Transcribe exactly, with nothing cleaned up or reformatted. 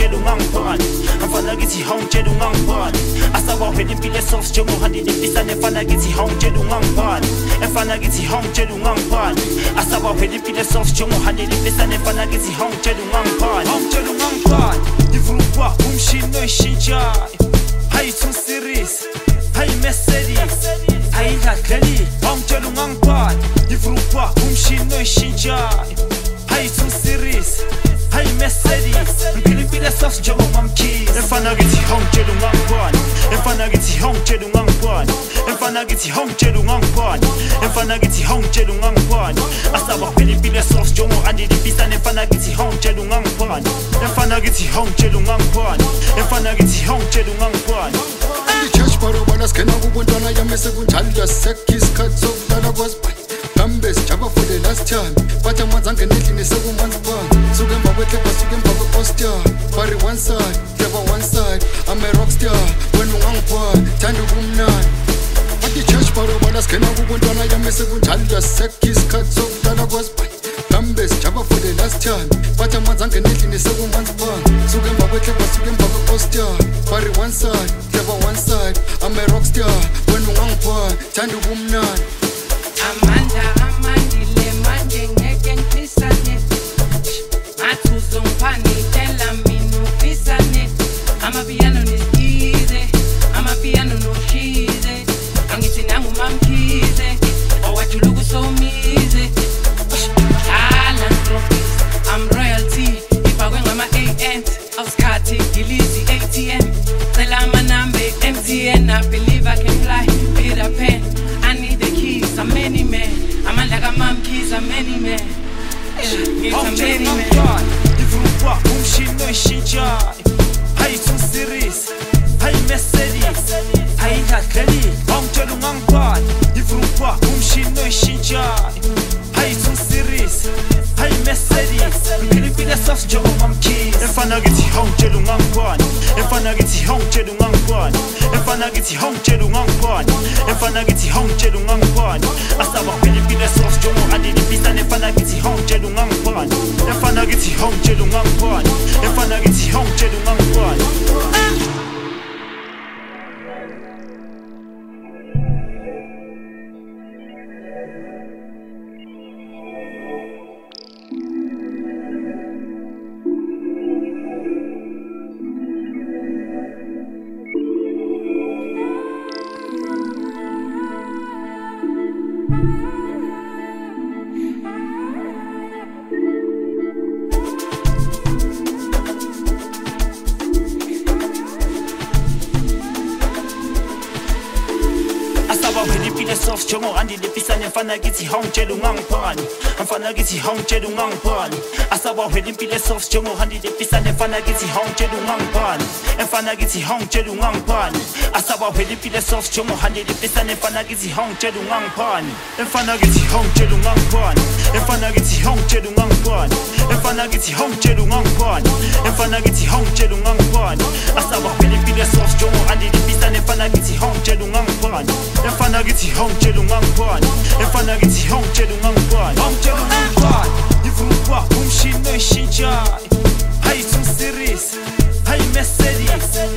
ungangitshela ungangibani mfana kithi hawungitshela ungangibani asabawela impilo esoft njengohandile ifisane mfana kithi hawungitshela ungangibani mfana kithi hawungitshela ungangibani asabawela impilo esoft njengohandile ifisane mfana kithi hawungitshela ungangibani hawungitshela ungangibani ngifuna ukuba umshini oyishintshayo hayi two series hayi Mercedes hayi ladleli hawungitshela ungangibani ngifuna ukuba umshini oyishintshayo hayi two series hayi Mercedes ngiphila impilo esoft njengomamkhize mfana kithi hawungitshela ungangibani mfana kithi hawungitshela ungangibani mfana kithi hawungitshela ungangibani mfana kithi hawungitshela ungangibani asaba phela impilo esoft njengo-andile ifisane mfana kithi hawungitshela ungangibani mfana kithi hawungitshela ungangibani mfana kithi hawungitshela ungangibani andichurch barobana singena kubuntwana yami sekunjalo yasekha isikhathi sokudala kwasibani Gambe sijaba for the last time But amanzi angena endlini sekumanzi bani Suke emva kwehleba suke emva kwe-Ostar Bari one side, hleba one side I'm a rockstar, wena ungangibani Thanda ubumnandi Bathi church barobana singena kubuntwana yami sekunjalo yasekha isikhathi sokudala kwasibani Gambe sijaba for the last time But amanzi angena endlini sekumanzi bani Suke emva kwehleba suke emva kwe-Ostar Bari one side, hleba one side I'm a rockstar, wena ungangibani Thanda ubumnandi Amanda, amandile manje ngeke ngiphlisane Mathuso ngipani tell mina uphlisane Amapiano nesikize Amapiano noshize Angithi nangumamkhize Owajuluka usomize Dala ngiprofisa I'm royalty Ifakwe ngama-A N Awusikhathi gilizi A T M Cela amanambe M T N I believe I can fly Peter Pan I need the keys, I'm many men. I'm like a mom keys, I'm many men. I'm many men. Ngifuna ukuba umshini oyishintshayo hayi two series hayi Mercedes hayi ladleli hawungitshela ungangibani ngifuna ukuba umshini oyishintshayo hayi two series hayi Mercedes ngiphila impilo esoft njengomamkhize mfana kithi hawungitshela ungangibani mfana kithi hawungitshela ungangibani mfana kithi hawungitshela ungangibani mfana kithi hawungitshela ungangibani asaba phela impilo esoft njengo-andile ifisane mfana kithi hawungitshela ungangibani mfana kithi hawungitshela ungangibani mfana kithi hawungitshela ungangibani Asabawela impilo esoft njengo-andile ifisane mfana kithi hawungitshela ungangibani mfana kithi hawungitshela ungangibani asabawela impilo esoft njengo-andile ifisane mfana kithi hawungitshela ungangibani mfana kithi hawungitshela ungangibani asabawela impilo esoft njengo-andile ifisane mfana kithi hawungitshela ungangibani mfana kithi hawungitshela ungangibani mfana kithi hawungitshela ungangibani mfana kithi hawungitshela ungangibani mfana kithi hawungitshela ungangibani asabawela impilo esoft njengo-andile ifisane mfana kithi hawungitshela ungangibani mfana kithi hawungitshela ungangibani mfana kithi hawungitshela ungangibani hawungitshela ungangibani ngifuna ukuba umshini oyishintshayo hayi two series hayi Mercedes